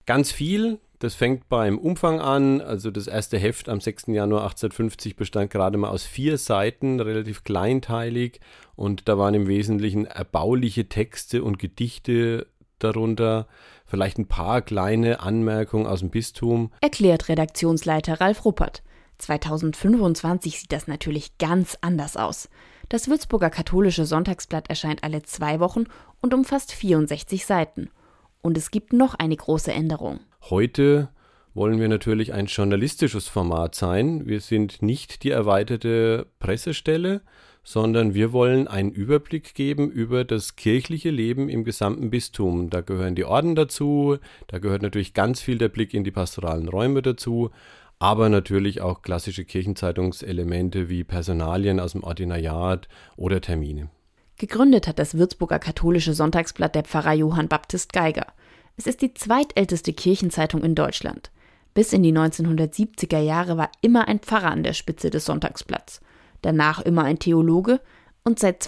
Ganz viel. Das fängt beim Umfang an. Also das erste Heft am 6. Januar 1850 bestand gerade mal aus 4 Seiten, relativ kleinteilig. Und da waren im Wesentlichen erbauliche Texte und Gedichte darunter. Vielleicht ein paar kleine Anmerkungen aus dem Bistum. Erklärt Redaktionsleiter Ralf Ruppert. 2025 sieht das natürlich ganz anders aus. Das Würzburger Katholische Sonntagsblatt erscheint alle 2 Wochen und umfasst 64 Seiten. Und es gibt noch eine große Änderung. Heute wollen wir natürlich ein journalistisches Format sein. Wir sind nicht die erweiterte Pressestelle, sondern wir wollen einen Überblick geben über das kirchliche Leben im gesamten Bistum. Da gehören die Orden dazu, da gehört natürlich ganz viel der Blick in die pastoralen Räume dazu, aber natürlich auch klassische Kirchenzeitungselemente wie Personalien aus dem Ordinariat oder Termine. Gegründet hat das Würzburger Katholische Sonntagsblatt der Pfarrer Johann Baptist Geiger. Es ist die zweitälteste Kirchenzeitung in Deutschland. Bis in die 1970er Jahre war immer ein Pfarrer an der Spitze des Sonntagsblatts. Danach immer ein Theologe und seit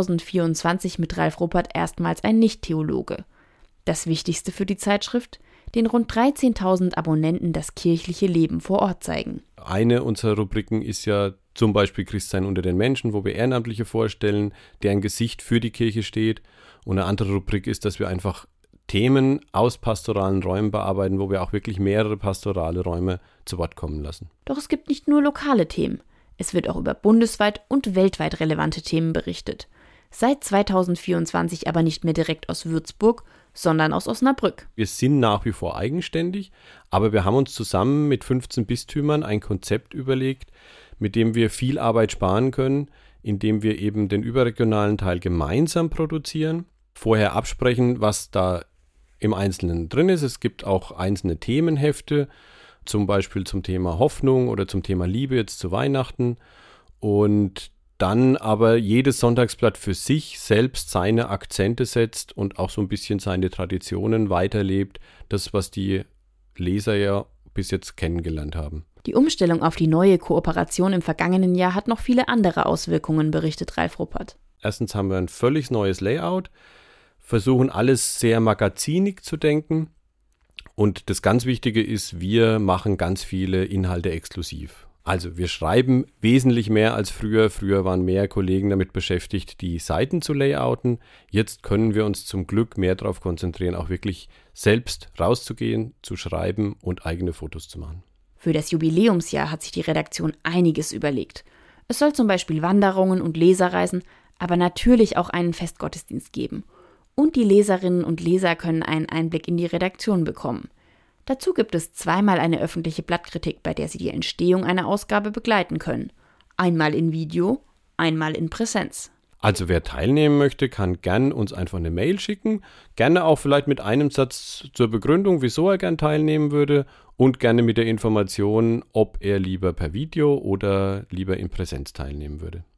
2024 mit Ralf Ruppert erstmals ein Nicht-Theologe. Das Wichtigste für die Zeitschrift: den rund 13.000 Abonnenten das kirchliche Leben vor Ort zeigen. Eine unserer Rubriken ist ja zum Beispiel Christsein unter den Menschen, wo wir Ehrenamtliche vorstellen, deren Gesicht für die Kirche steht. Und eine andere Rubrik ist, dass wir einfach Themen aus pastoralen Räumen bearbeiten, wo wir auch wirklich mehrere pastorale Räume zu Wort kommen lassen. Doch es gibt nicht nur lokale Themen. Es wird auch über bundesweit und weltweit relevante Themen berichtet. Seit 2024 aber nicht mehr direkt aus Würzburg, sondern aus Osnabrück. Wir sind nach wie vor eigenständig, aber wir haben uns zusammen mit 15 Bistümern ein Konzept überlegt, mit dem wir viel Arbeit sparen können, indem wir eben den überregionalen Teil gemeinsam produzieren, vorher absprechen, was da im Einzelnen drin ist. Es gibt auch einzelne Themenhefte, zum Beispiel zum Thema Hoffnung oder zum Thema Liebe jetzt zu Weihnachten. Und dann aber jedes Sonntagsblatt für sich selbst seine Akzente setzt und auch so ein bisschen seine Traditionen weiterlebt. Das, was die Leser ja bis jetzt kennengelernt haben. Die Umstellung auf die neue Kooperation im vergangenen Jahr hat noch viele andere Auswirkungen, berichtet Ralf Ruppert. Erstens haben wir ein völlig neues Layout, versuchen alles sehr magazinig zu denken. Und das ganz Wichtige ist, wir machen ganz viele Inhalte exklusiv. Also wir schreiben wesentlich mehr als früher. Früher waren mehr Kollegen damit beschäftigt, die Seiten zu layouten. Jetzt können wir uns zum Glück mehr darauf konzentrieren, auch wirklich selbst rauszugehen, zu schreiben und eigene Fotos zu machen. Für das Jubiläumsjahr hat sich die Redaktion einiges überlegt. Es soll zum Beispiel Wanderungen und Leserreisen, aber natürlich auch einen Festgottesdienst geben. Und die Leserinnen und Leser können einen Einblick in die Redaktion bekommen. Dazu gibt es 2-mal eine öffentliche Blattkritik, bei der Sie die Entstehung einer Ausgabe begleiten können. Einmal in Video, einmal in Präsenz. Also wer teilnehmen möchte, kann gern uns einfach eine Mail schicken. Gerne auch vielleicht mit einem Satz zur Begründung, wieso er gern teilnehmen würde. Und gerne mit der Information, ob er lieber per Video oder lieber in Präsenz teilnehmen würde.